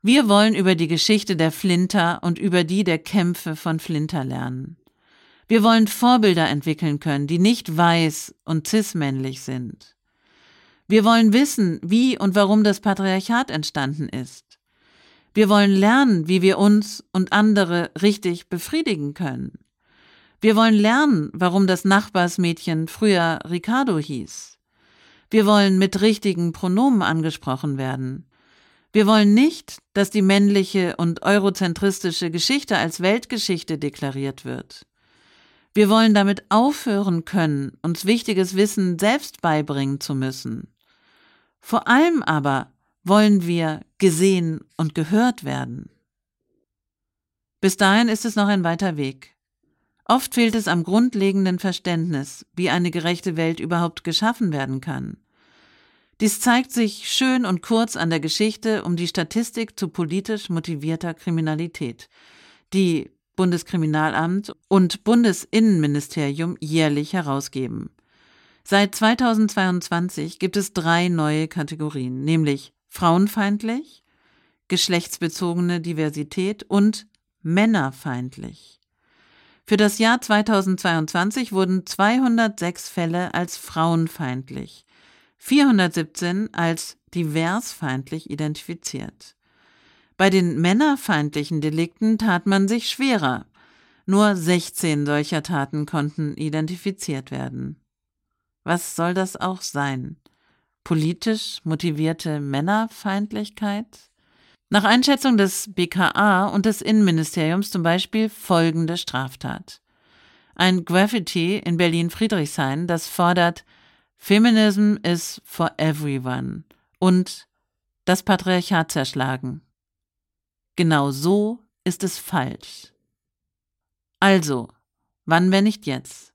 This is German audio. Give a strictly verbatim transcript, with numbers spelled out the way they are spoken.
Wir wollen über die Geschichte der Flinter und über die der Kämpfe von Flinter lernen. Wir wollen Vorbilder entwickeln können, die nicht weiß und cis-männlich sind. Wir wollen wissen, wie und warum das Patriarchat entstanden ist. Wir wollen lernen, wie wir uns und andere richtig befriedigen können. Wir wollen lernen, warum das Nachbarsmädchen früher Ricardo hieß. Wir wollen mit richtigen Pronomen angesprochen werden. Wir wollen nicht, dass die männliche und eurozentristische Geschichte als Weltgeschichte deklariert wird. Wir wollen damit aufhören können, uns wichtiges Wissen selbst beibringen zu müssen. Vor allem aber wollen wir gesehen und gehört werden. Bis dahin ist es noch ein weiter Weg. Oft fehlt es am grundlegenden Verständnis, wie eine gerechte Welt überhaupt geschaffen werden kann. Dies zeigt sich schön und kurz an der Geschichte um die Statistik zu politisch motivierter Kriminalität, die Bundeskriminalamt und Bundesinnenministerium jährlich herausgeben. Seit zweitausendzweiundzwanzig gibt es drei neue Kategorien, nämlich frauenfeindlich, geschlechtsbezogene Diversität und männerfeindlich. Für das Jahr zweitausendzweiundzwanzig wurden zweihundertsechs Fälle als frauenfeindlich, vierhundertsiebzehn als diversfeindlich identifiziert. Bei den männerfeindlichen Delikten tat man sich schwerer. Nur sechzehn solcher Taten konnten identifiziert werden. Was soll das auch sein? Politisch motivierte Männerfeindlichkeit? Nach Einschätzung des B K A und des Innenministeriums zum Beispiel folgende Straftat. Ein Graffiti in Berlin-Friedrichshain, das fordert Feminism is for everyone und das Patriarchat zerschlagen. Genau so ist es falsch. Also, wann, wenn nicht jetzt?